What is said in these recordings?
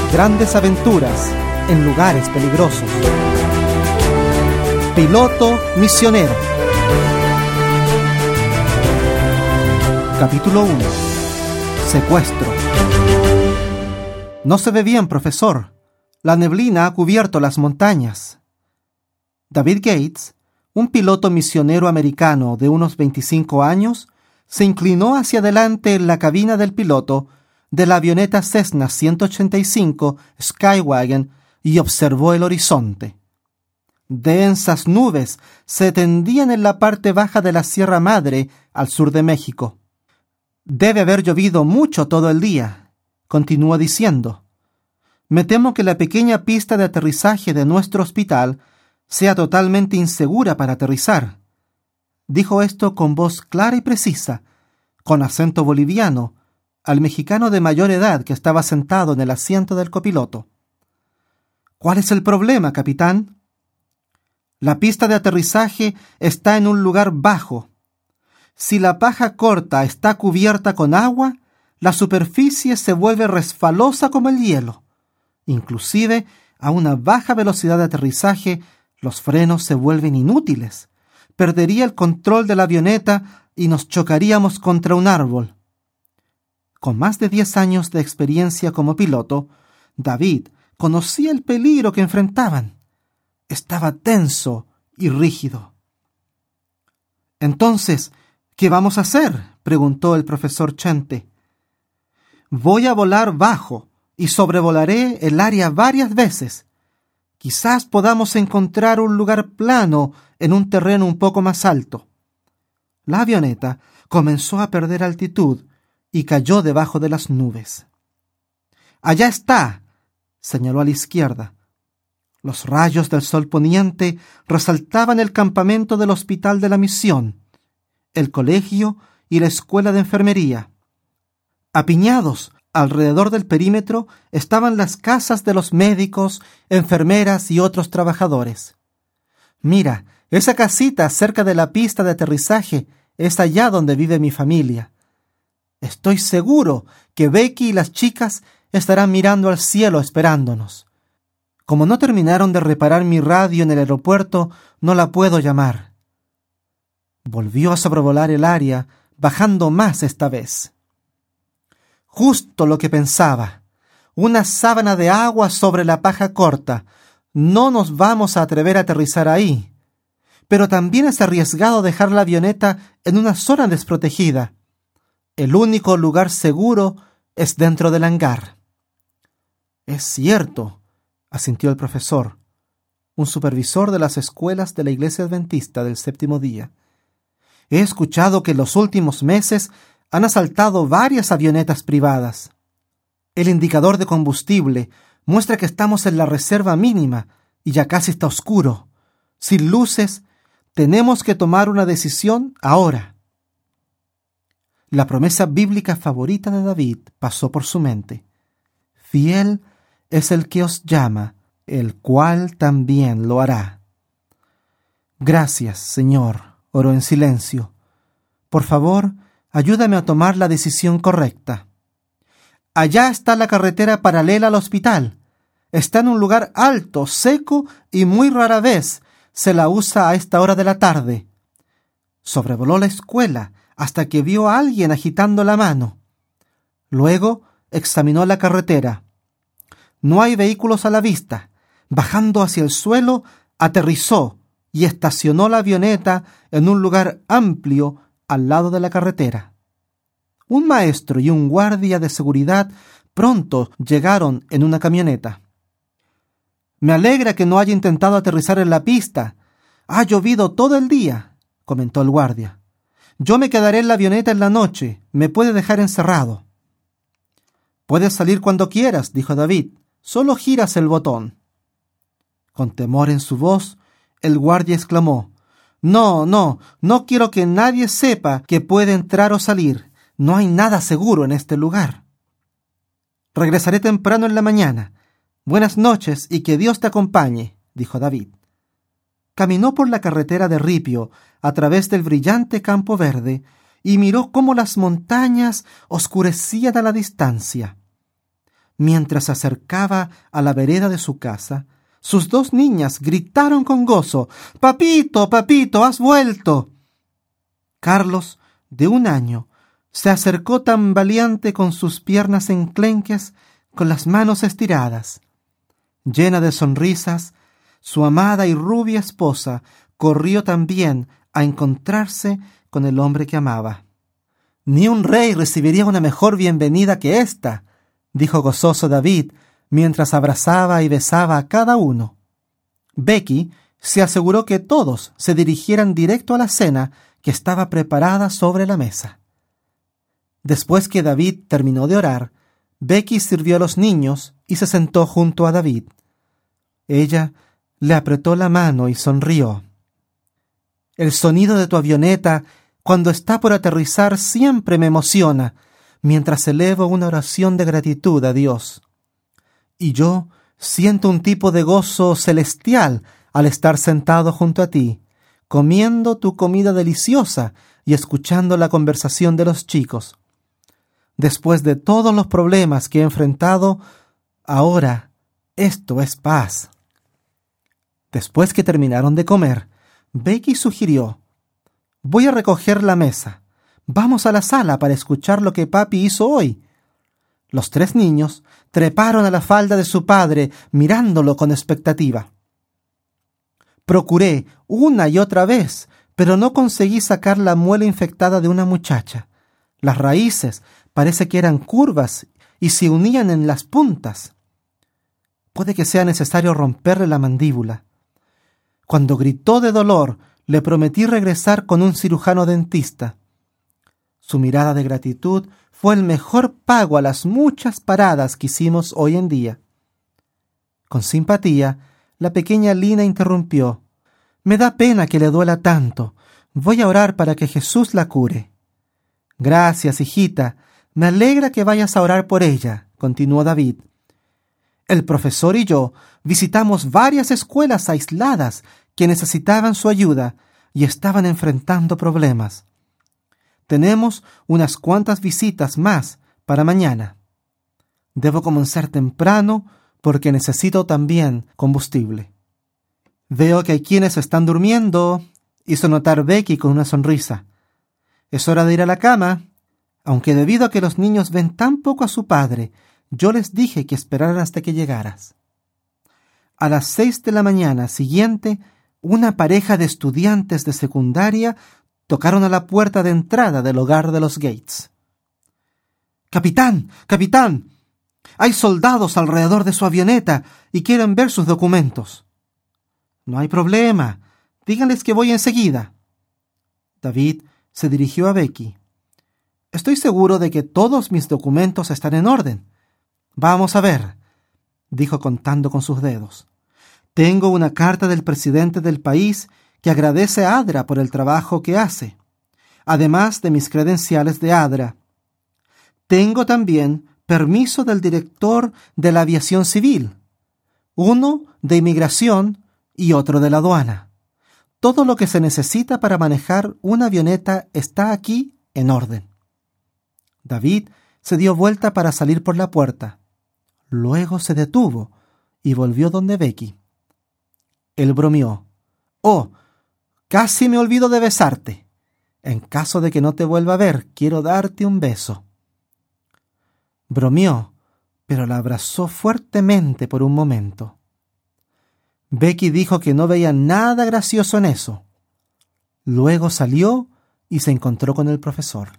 grandes aventuras en lugares peligrosos. Piloto misionero. Capítulo 1. Secuestro. No se ve bien, profesor. La neblina ha cubierto las montañas. David Gates, un piloto misionero americano de unos 25 años, se inclinó hacia adelante en la cabina del piloto de la avioneta Cessna 185 Skywagon y observó el horizonte. Densas nubes se tendían en la parte baja de la Sierra Madre al sur de México. Debe haber llovido mucho todo el día, continuó diciendo. Me temo que la pequeña pista de aterrizaje de nuestro hospital sea totalmente insegura para aterrizar. Dijo esto con voz clara y precisa, con acento boliviano, al mexicano de mayor edad que estaba sentado en el asiento del copiloto. ¿Cuál es el problema, capitán? La pista de aterrizaje está en un lugar bajo. Si la paja corta está cubierta con agua, la superficie se vuelve resbalosa como el hielo. Inclusive, a una baja velocidad de aterrizaje, los frenos se vuelven inútiles. Perdería el control de la avioneta y nos chocaríamos contra un árbol. Con más de 10 años de experiencia como piloto, David conocía el peligro que enfrentaban. Estaba tenso y rígido. Entonces, ¿qué vamos a hacer?, preguntó el profesor Chente. Voy a volar bajo y sobrevolaré el área varias veces. Quizás podamos encontrar un lugar plano en un terreno un poco más alto. La avioneta comenzó a perder altitud y cayó debajo de las nubes. «Allá está», señaló a la izquierda. Los rayos del sol poniente resaltaban el campamento del Hospital de la Misión, el colegio y la escuela de enfermería. Apiñados alrededor del perímetro estaban las casas de los médicos, enfermeras y otros trabajadores. Mira, esa casita cerca de la pista de aterrizaje es allá donde vive mi familia. Estoy seguro que Becky y las chicas estarán mirando al cielo esperándonos. Como no terminaron de reparar mi radio en el aeropuerto, no la puedo llamar. Volvió a sobrevolar el área, bajando más esta vez. Justo lo que pensaba. Una sábana de agua sobre la paja corta. No nos vamos a atrever a aterrizar ahí. Pero también es arriesgado dejar la avioneta en una zona desprotegida. El único lugar seguro es dentro del hangar. Es cierto, asintió el profesor, un supervisor de las escuelas de la Iglesia Adventista del Séptimo Día. He escuchado que en los últimos meses han asaltado varias avionetas privadas. El indicador de combustible muestra que estamos en la reserva mínima y ya casi está oscuro. Sin luces, tenemos que tomar una decisión ahora. La promesa bíblica favorita de David pasó por su mente. Fiel es el que os llama, el cual también lo hará. Gracias, Señor, oró en silencio. Por favor, ayúdame a tomar la decisión correcta. Allá está la carretera paralela al hospital. Está en un lugar alto, seco y muy rara vez se la usa a esta hora de la tarde. Sobrevoló la escuela hasta que vio a alguien agitando la mano. Luego examinó la carretera. No hay vehículos a la vista. Bajando hacia el suelo, aterrizó y estacionó la avioneta en un lugar amplio al lado de la carretera. Un maestro y un guardia de seguridad pronto llegaron en una camioneta. Me alegra que no haya intentado aterrizar en la pista. Ha llovido todo el día, comentó el guardia. Yo me quedaré en la avioneta en la noche. Me puede dejar encerrado. Puedes salir cuando quieras, dijo David. Solo giras el botón. Con temor en su voz, el guardia exclamó: No quiero que nadie sepa que puede entrar o salir. No hay nada seguro en este lugar. Regresaré temprano en la mañana. Buenas noches y que Dios te acompañe, dijo David. Caminó por la carretera de ripio a través del brillante campo verde y miró cómo las montañas oscurecían a la distancia. mientras se acercaba a la vereda de su casa, sus 2 niñas gritaron con gozo: «¡Papito, papito, has vuelto!». Carlos, de 1 año, se acercó tambaleante con sus piernas enclenques, con las manos estiradas. Llena de sonrisas, su amada y rubia esposa corrió también a encontrarse con el hombre que amaba. «Ni un rey recibiría una mejor bienvenida que esta», dijo gozoso David, mientras abrazaba y besaba a cada uno. Becky se aseguró que todos se dirigieran directo a la cena que estaba preparada sobre la mesa. Después que David terminó de orar, Becky sirvió a los niños y se sentó junto a David. Ella le apretó la mano y sonrió. «El sonido de tu avioneta cuando está por aterrizar siempre me emociona mientras elevo una oración de gratitud a Dios. Y yo siento un tipo de gozo celestial al estar sentado junto a ti, comiendo tu comida deliciosa y escuchando la conversación de los chicos. Después de todos los problemas que he enfrentado, ahora esto es paz». Después que terminaron de comer, Becky sugirió: «Voy a recoger la mesa. Vamos a la sala para escuchar lo que papi hizo hoy». Los 3 niños treparon a la falda de su padre, mirándolo con expectativa. «Procuré una y otra vez, pero no conseguí sacar la muela infectada de una muchacha. Las raíces parece que eran curvas y se unían en las puntas. Puede que sea necesario romperle la mandíbula». Cuando gritó de dolor, le prometí regresar con un cirujano dentista. Su mirada de gratitud fue el mejor pago a las muchas paradas que hicimos hoy en día. Con simpatía, la pequeña Lina interrumpió: «Me da pena que le duela tanto. Voy a orar para que Jesús la cure». «Gracias, hijita. Me alegra que vayas a orar por ella», continuó David. «El profesor y yo visitamos varias escuelas aisladas que necesitaban su ayuda y estaban enfrentando problemas. Tenemos unas cuantas visitas más para mañana. Debo comenzar temprano porque necesito también combustible». «Veo que hay quienes están durmiendo», hizo notar Becky con una sonrisa. «Es hora de ir a la cama, aunque debido a que los niños ven tan poco a su padre, yo les dije que esperaran hasta que llegaras». A las 6 de la mañana siguiente, una pareja de estudiantes de secundaria tocaron a la puerta de entrada del hogar de los Gates. «Capitán, capitán, hay soldados alrededor de su avioneta y quieren ver sus documentos». «No hay problema, díganles que voy enseguida». David se dirigió a Becky. «Estoy seguro de que todos mis documentos están en orden. Vamos a ver», dijo contando con sus dedos. «Tengo una carta del presidente del país que agradece a ADRA por el trabajo que hace, además de mis credenciales de ADRA. Tengo también permiso del director de la aviación civil, uno de inmigración y otro de la aduana. Todo lo que se necesita para manejar una avioneta está aquí en orden». David se dio vuelta para salir por la puerta. Luego se detuvo y volvió donde Becky. Él bromeó: «Oh, casi me olvido de besarte. En caso de que no te vuelva a ver, quiero darte un beso». Bromeó, pero la abrazó fuertemente por un momento. Becky dijo que no veía nada gracioso en eso. Luego salió y se encontró con el profesor.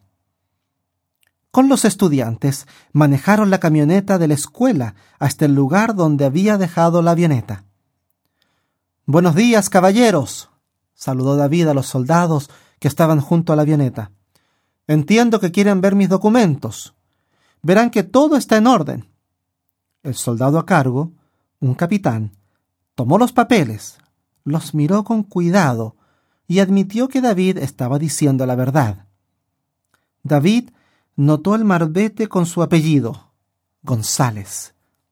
Con los estudiantes manejaron la camioneta de la escuela hasta el lugar donde había dejado la avioneta. «Buenos días, caballeros», saludó David a los soldados que estaban junto a la avioneta. «Entiendo que quieren ver mis documentos. Verán que todo está en orden». El soldado a cargo, un capitán, tomó los papeles, los miró con cuidado y admitió que David estaba diciendo la verdad. David notó el marbete con su apellido, González.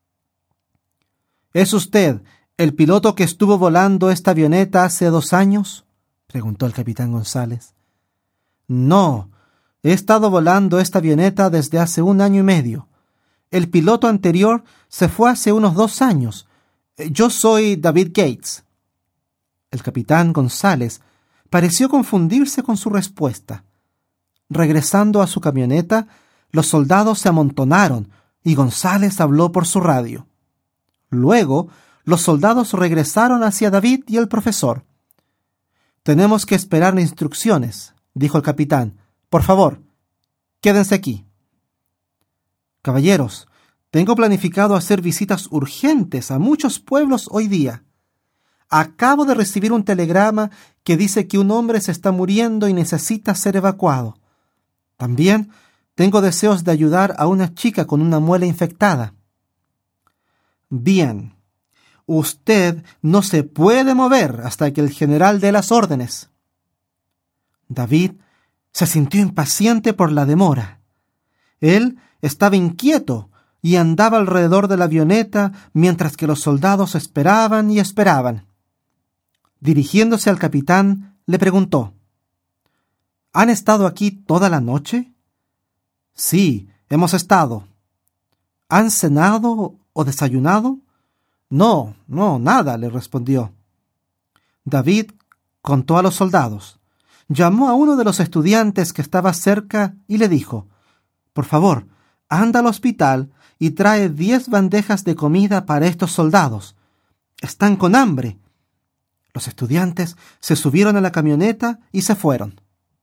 «¿Es usted el piloto que estuvo volando esta avioneta hace 2 años?» preguntó el capitán González. «No, he estado volando esta avioneta desde hace 1 año y medio. El piloto anterior se fue hace unos 2 años. Yo soy David Gates. El capitán González pareció confundirse con su respuesta. Regresando a su camioneta, los soldados se amontonaron y González habló por su radio. Luego, los soldados regresaron hacia David y el profesor. «Tenemos que esperar instrucciones», dijo el capitán. «Por favor, quédense aquí». «Caballeros, tengo planificado hacer visitas urgentes a muchos pueblos hoy día. Acabo de recibir un telegrama que dice que un hombre se está muriendo y necesita ser evacuado. También tengo deseos de ayudar a una chica con una muela infectada». «Bien. Usted no se puede mover hasta que el general dé las órdenes». David se sintió impaciente por la demora. Él estaba inquieto y andaba alrededor de la avioneta mientras que los soldados esperaban y esperaban. Dirigiéndose al capitán, le preguntó: «¿Han estado aquí toda la noche?» «Sí, hemos estado». «¿Han cenado o desayunado?» No, nada», le respondió. David contó a los soldados. Llamó a uno de los estudiantes que estaba cerca y le dijo: «Por favor, anda al hospital y trae 10 bandejas de comida para estos soldados. Están con hambre». Los estudiantes se subieron a la camioneta y se fueron.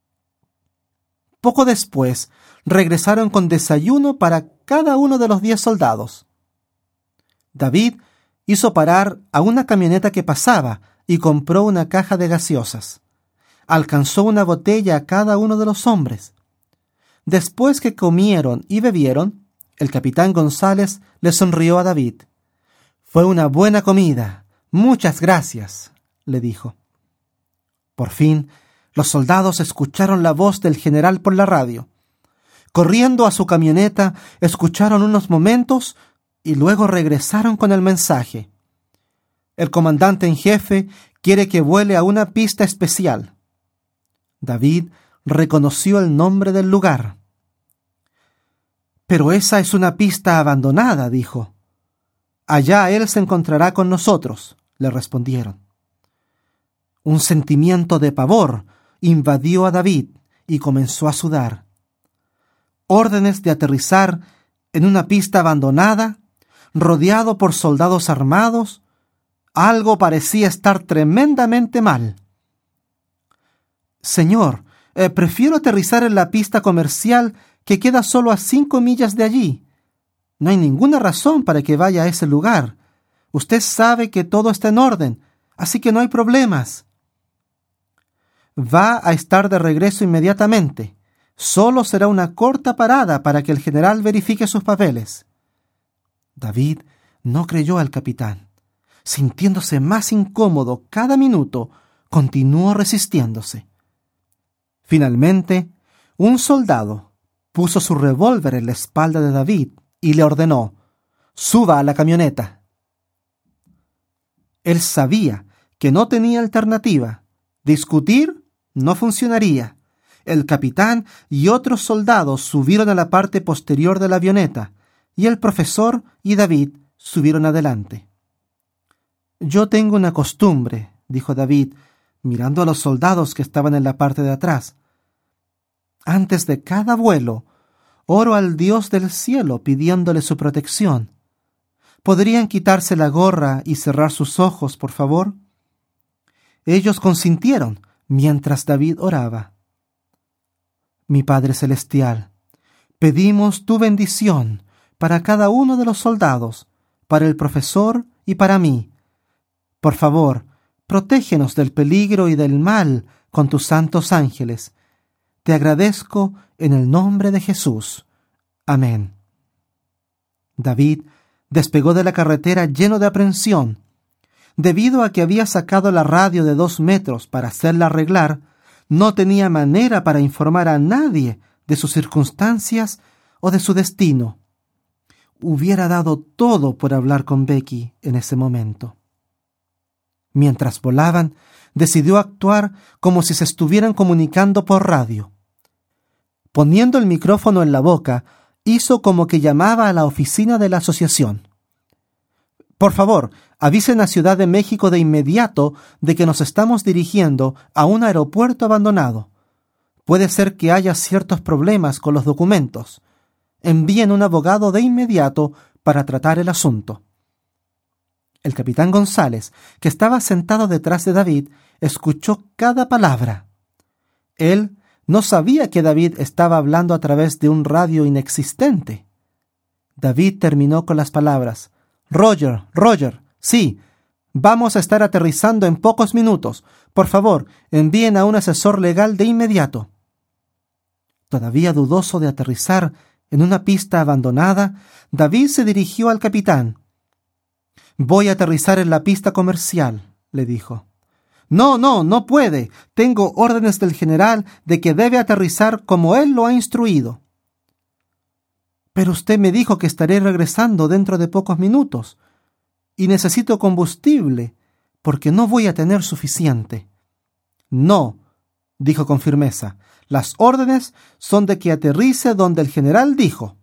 Poco después, regresaron con desayuno para cada uno de los 10 soldados. David hizo parar a una camioneta que pasaba y compró una caja de gaseosas. Alcanzó una botella a cada uno de los hombres. Después que comieron y bebieron, el capitán González le sonrió a David. «Fue una buena comida. Muchas gracias», le dijo. Por fin, los soldados escucharon la voz del general por la radio. Corriendo a su camioneta, escucharon unos momentos y luego regresaron con el mensaje. «El comandante en jefe quiere que vuele a una pista especial». David reconoció el nombre del lugar. «Pero esa es una pista abandonada», dijo. «Allá él se encontrará con nosotros», le respondieron. Un sentimiento de pavor invadió a David y comenzó a sudar. Órdenes de aterrizar en una pista abandonada, rodeado por soldados armados. Algo parecía estar tremendamente mal. «Señor, prefiero aterrizar en la pista comercial que queda solo a 5 millas de allí. No hay ninguna razón para que vaya a ese lugar. Usted sabe que todo está en orden, así que no hay problemas». «Va a estar de regreso inmediatamente. Solo será una corta parada para que el general verifique sus papeles». David no creyó al capitán. Sintiéndose más incómodo cada minuto, continuó resistiéndose. Finalmente, un soldado puso su revólver en la espalda de David y le ordenó: «Suba a la camioneta». Él sabía que no tenía alternativa. Discutir no funcionaría. El capitán y otros soldados subieron a la parte posterior de la avioneta y el profesor y David subieron adelante. «Yo tengo una costumbre», dijo David, mirando a los soldados que estaban en la parte de atrás. «Antes de cada vuelo, oro al Dios del cielo pidiéndole su protección. ¿Podrían quitarse la gorra y cerrar sus ojos, por favor?» Ellos consintieron mientras David oraba. «Mi Padre Celestial, pedimos tu bendición para cada uno de los soldados, para el profesor y para mí. Por favor, protégenos del peligro y del mal con tus santos ángeles. Te agradezco en el nombre de Jesús. Amén». David despegó de la carretera lleno de aprensión. Debido a que había sacado la radio de 2 metros para hacerla arreglar, no tenía manera para informar a nadie de sus circunstancias o de su destino. Hubiera dado todo por hablar con Becky en ese momento. Mientras volaban, decidió actuar como si se estuvieran comunicando por radio. Poniendo el micrófono en la boca, hizo como que llamaba a la oficina de la asociación. Por favor, avisen a Ciudad de México de inmediato de que nos estamos dirigiendo a un aeropuerto abandonado. Puede ser que haya ciertos problemas con los documentos. Envíen un abogado de inmediato para tratar el asunto. El capitán González, que estaba sentado detrás de David, escuchó cada palabra. Él no sabía que David estaba hablando a través de un radio inexistente. David terminó con las palabras: Roger, sí, vamos a estar aterrizando en pocos minutos. Por favor, envíen a un asesor legal de inmediato. Todavía dudoso de aterrizar en una pista abandonada, David se dirigió al capitán. «Voy a aterrizar en la pista comercial», le dijo. No puede. Tengo órdenes del general de que debe aterrizar como él lo ha instruido». «Pero usted me dijo que estaré regresando dentro de pocos minutos y necesito combustible porque no voy a tener suficiente». «No», dijo con firmeza, «las órdenes son de que aterrice donde el general dijo».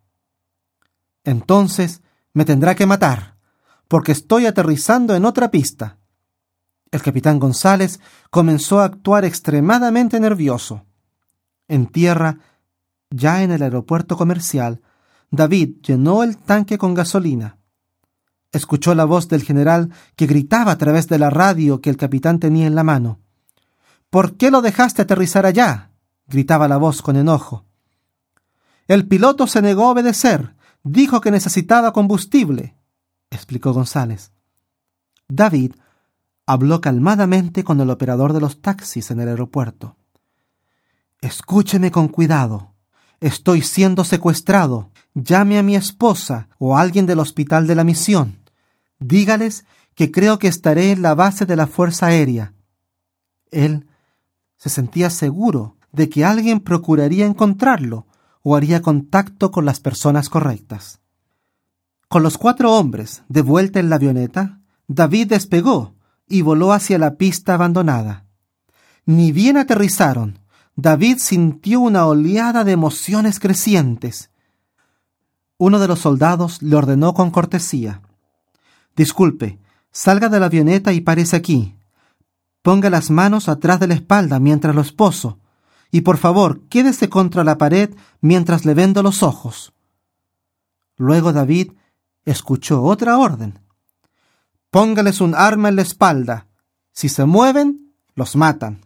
«Entonces me tendrá que matar, porque estoy aterrizando en otra pista». El capitán González comenzó a actuar extremadamente nervioso. En tierra, ya en el aeropuerto comercial, David llenó el tanque con gasolina. Escuchó la voz del general que gritaba a través de la radio que el capitán tenía en la mano. «¿Por qué lo dejaste aterrizar allá?», gritaba la voz con enojo. «El piloto se negó a obedecer. Dijo que necesitaba combustible», explicó González. David habló calmadamente con el operador de los taxis en el aeropuerto. «Escúcheme con cuidado. Estoy siendo secuestrado. Llame a mi esposa o a alguien del hospital de la misión. Dígales que creo que estaré en la base de la Fuerza Aérea». Él se sentía seguro de que alguien procuraría encontrarlo o haría contacto con las personas correctas. Con los 4 hombres de vuelta en la avioneta, David despegó y voló hacia la pista abandonada. Ni bien aterrizaron, David sintió una oleada de emociones crecientes. Uno de los soldados le ordenó con cortesía: «Disculpe, salga de la avioneta y párese aquí. Ponga las manos atrás de la espalda mientras lo esposo, y por favor quédese contra la pared mientras le vendo los ojos». Luego David escuchó otra orden: «Póngales un arma en la espalda. Si se mueven, los matan».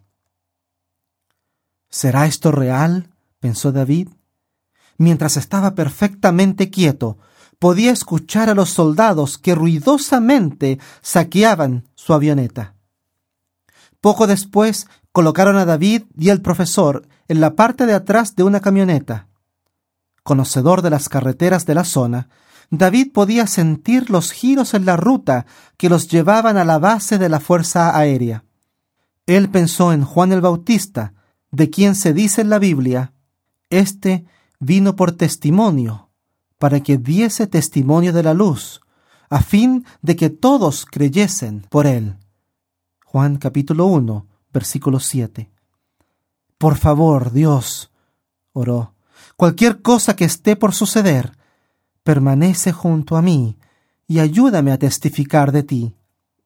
«¿Será esto real?», pensó David. Mientras estaba perfectamente quieto, podía escuchar a los soldados que ruidosamente saqueaban su avioneta. Poco después colocaron a David y el profesor en la parte de atrás de una camioneta. Conocedor de las carreteras de la zona, David podía sentir los giros en la ruta que los llevaban a la base de la Fuerza Aérea. Él pensó en Juan el Bautista, de quien se dice en la Biblia: «Este vino por testimonio, para que diese testimonio de la luz, a fin de que todos creyesen por él». Juan capítulo 1, versículo 7. «Por favor, Dios», oró, «cualquier cosa que esté por suceder, permanece junto a mí y ayúdame a testificar de ti».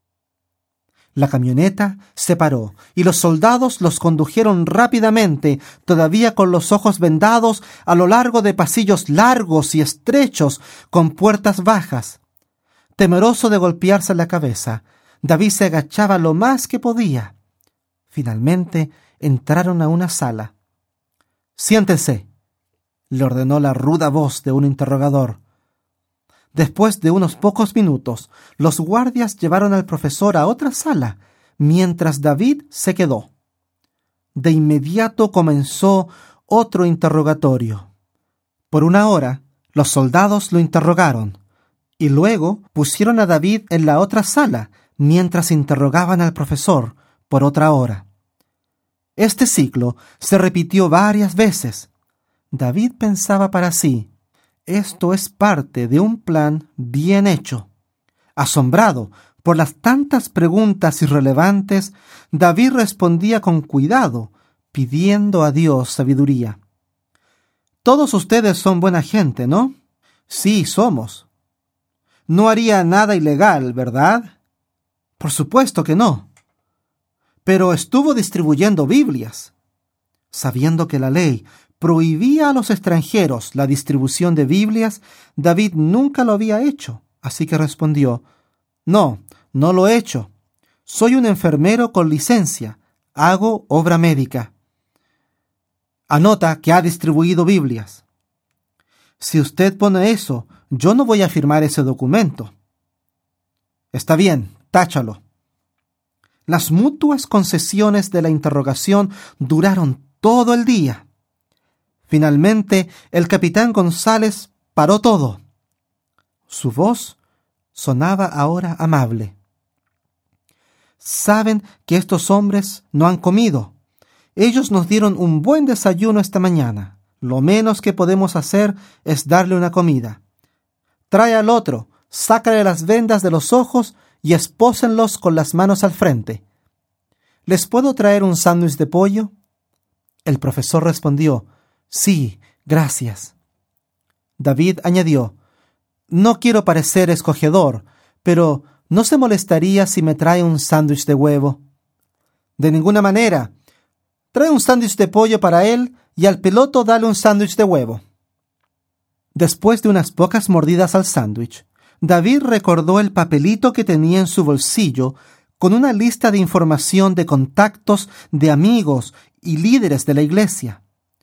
La camioneta se paró y los soldados los condujeron rápidamente, todavía con los ojos vendados, a lo largo de pasillos largos y estrechos con puertas bajas. Temeroso de golpearse la cabeza, David se agachaba lo más que podía. Finalmente entraron a una sala. «Siéntese», le ordenó la ruda voz de un interrogador. Después de unos pocos minutos, los guardias llevaron al profesor a otra sala, mientras David se quedó. De inmediato comenzó otro interrogatorio. Por 1 hora, los soldados lo interrogaron, y luego pusieron a David en la otra sala, mientras interrogaban al profesor por otra hora. Este ciclo se repitió varias veces. David pensaba para sí: esto es parte de un plan bien hecho. Asombrado por las tantas preguntas irrelevantes, David respondía con cuidado, pidiendo a Dios sabiduría. Todos ustedes son buena gente, ¿no? Sí, somos. No haría nada ilegal, ¿verdad? Por supuesto que no. Pero estuvo distribuyendo Biblias. Sabiendo que la ley prohibía a los extranjeros la distribución de Biblias, David nunca lo había hecho, así que respondió: No, no lo he hecho. Soy un enfermero con licencia. Hago obra médica. Anota que ha distribuido Biblias. Si usted pone eso, yo no voy a firmar ese documento. Está bien, táchalo. Las mutuas concesiones de la interrogación duraron todo el día. Finalmente, el capitán González paró todo. Su voz sonaba ahora amable. Saben que estos hombres no han comido. Ellos nos dieron un buen desayuno esta mañana. Lo menos que podemos hacer es darle una comida. Trae al otro, sácale las vendas de los ojos y espósenlos con las manos al frente. ¿Les puedo traer un sándwich de pollo? El profesor respondió: Sí, gracias. David añadió: No quiero parecer escogedor, pero ¿no se molestaría si me trae un sándwich de huevo? De ninguna manera. Trae un sándwich de pollo para él y al piloto dale un sándwich de huevo. Después de unas pocas mordidas al sándwich, David recordó el papelito que tenía en su bolsillo con una lista de información de contactos de amigos y líderes de la iglesia.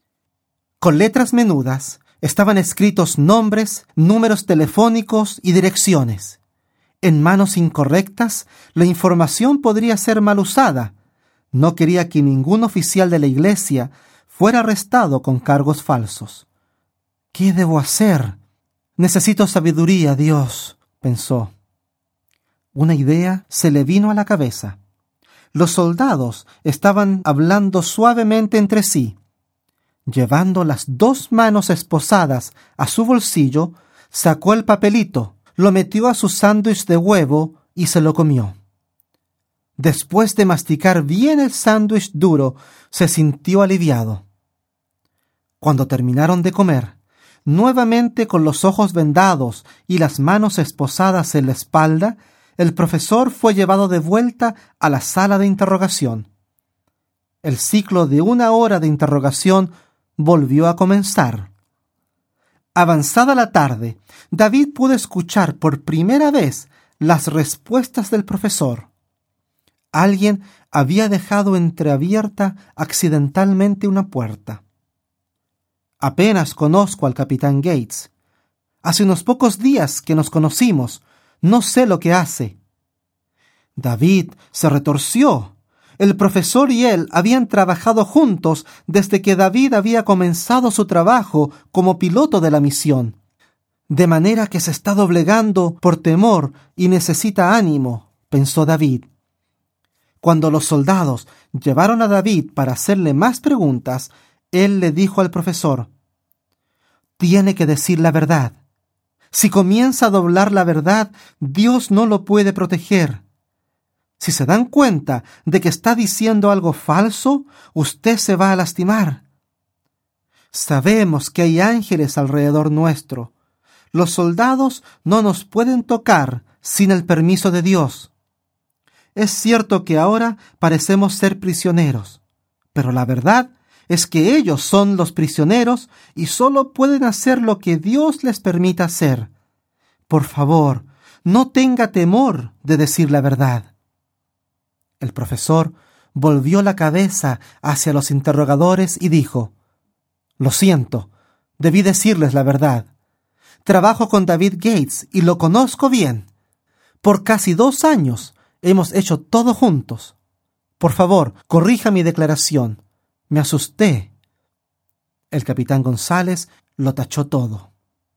Con letras menudas estaban escritos nombres, números telefónicos y direcciones. En manos incorrectas, la información podría ser mal usada. No quería que ningún oficial de la iglesia fuera arrestado con cargos falsos. ¿Qué debo hacer? Necesito sabiduría, Dios, pensó. Una idea se le vino a la cabeza. Los soldados estaban hablando suavemente entre sí. Llevando las 2 manos esposadas a su bolsillo, sacó el papelito, lo metió a su sándwich de huevo y se lo comió. Después de masticar bien el sándwich duro, se sintió aliviado. Cuando terminaron de comer, nuevamente con los ojos vendados y las manos esposadas en la espalda, el profesor fue llevado de vuelta a la sala de interrogación. El ciclo de 1 hora de interrogación volvió a comenzar. Avanzada la tarde, David pudo escuchar por primera vez las respuestas del profesor. Alguien había dejado entreabierta accidentalmente una puerta. Apenas conozco al capitán Gates. Hace unos pocos días que nos conocimos. No sé lo que hace. David se retorció. El profesor y él habían trabajado juntos desde que David había comenzado su trabajo como piloto de la misión. De manera que se está doblegando por temor y necesita ánimo, pensó David. Cuando los soldados llevaron a David para hacerle más preguntas, él le dijo al profesor: Tiene que decir la verdad. Si comienza a doblar la verdad, Dios no lo puede proteger. Si se dan cuenta de que está diciendo algo falso, usted se va a lastimar. Sabemos que hay ángeles alrededor nuestro. Los soldados no nos pueden tocar sin el permiso de Dios. Es cierto que ahora parecemos ser prisioneros, pero la verdad es que ellos son los prisioneros y solo pueden hacer lo que Dios les permita hacer. Por favor, no tenga temor de decir la verdad. El profesor volvió la cabeza hacia los interrogadores y dijo: Lo siento, debí decirles la verdad. Trabajo con David Gates y lo conozco bien. Por casi 2 años hemos hecho todo juntos. Por favor, corrija mi declaración. Me asusté. El capitán González lo tachó todo.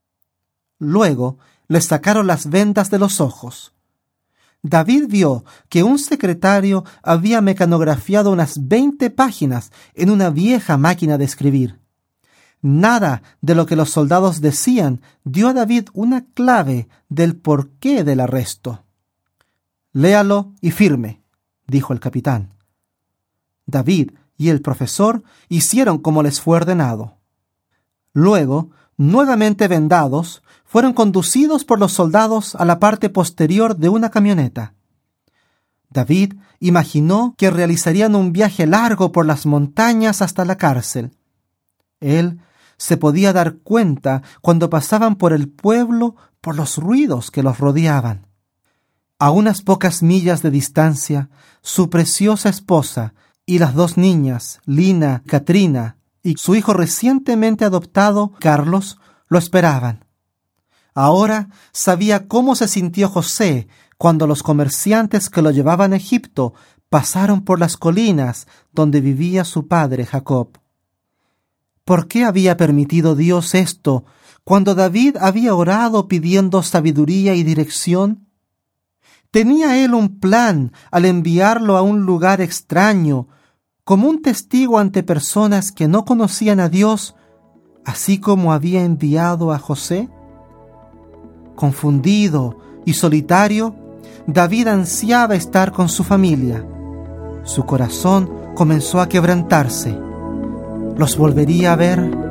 Luego le sacaron las vendas de los ojos. David vio que un secretario había mecanografiado unas 20 páginas en una vieja máquina de escribir. Nada de lo que los soldados decían dio a David una clave del porqué del arresto. «Léalo y firme», dijo el capitán. David y el profesor hicieron como les fue ordenado. Luego, nuevamente vendados, fueron conducidos por los soldados a la parte posterior de una camioneta. David imaginó que realizarían un viaje largo por las montañas hasta la cárcel. Él se podía dar cuenta cuando pasaban por el pueblo por los ruidos que los rodeaban. A unas pocas millas de distancia, su preciosa esposa y las dos niñas, Lina, Katrina, y su hijo recientemente adoptado, Carlos, lo esperaban. Ahora sabía cómo se sintió José cuando los comerciantes que lo llevaban a Egipto pasaron por las colinas donde vivía su padre Jacob. ¿Por qué había permitido Dios esto cuando David había orado pidiendo sabiduría y dirección? ¿Tenía él un plan al enviarlo a un lugar extraño, como un testigo ante personas que no conocían a Dios, así como había enviado a José? Confundido y solitario, David ansiaba estar con su familia. Su corazón comenzó a quebrantarse. ¿Los volvería a ver?